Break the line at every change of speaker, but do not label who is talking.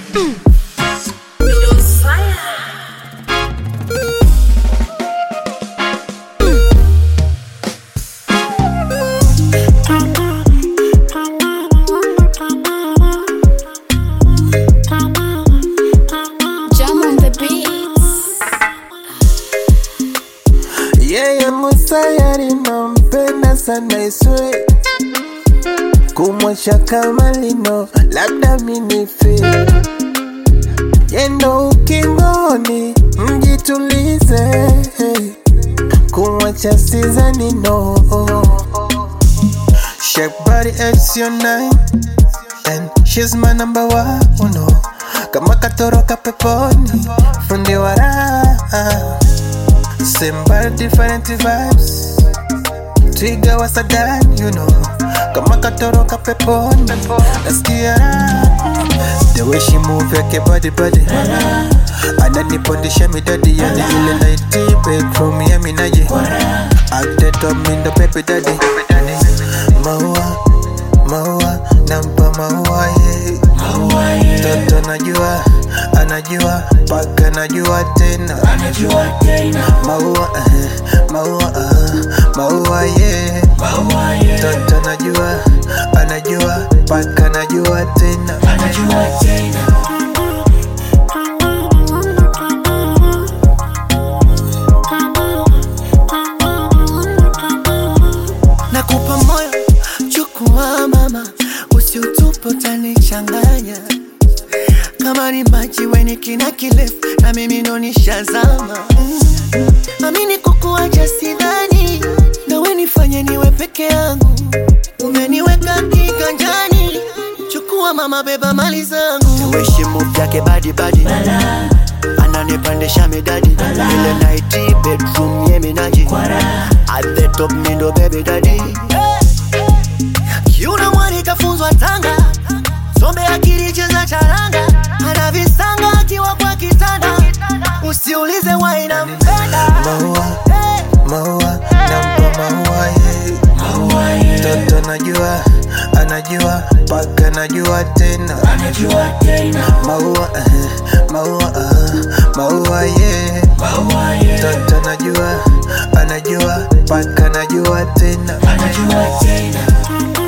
Sayari nampenda sana iswe kumwacha kama lino labda minife yendo ukingoni mjitulize kumwacha sizani no. Shake body it's your night and she's my number one no. Kama katoroka peponi fundi wa raha. Same but different vibes. Twiga wa Sadan, you know. Kama katoroka peponi nasikia the way she move yake body ananipondisha midadi yani ile night bedroom ya minaje at the top mindo baby daddy maua nampa maua ye toto najua anajua paka najua tena maua ye toto najua anajua paka najua tena
nakupa moyo chukua mama usiutupe utanichanganya kama ni maji weni kina kirefu na mimi ndo nishazama. Amini kukuacha sidhani na we nifanye niwe peke yangu. Umeniweka kiganjani chukua mama beba mali zangu. Teweshi move yake badi ananipandisha midadi ile night bedroom ye minaji at the top mindo baby daddy. Kiuna mwani kafunzwa Tanga sombe akili cheza charanga ana visanga akiwa kwa kitanda usiulize why nampenda
maua nampa maua ye toto najua anajua paka najua tena maua ye toto najua anajua paka najua tena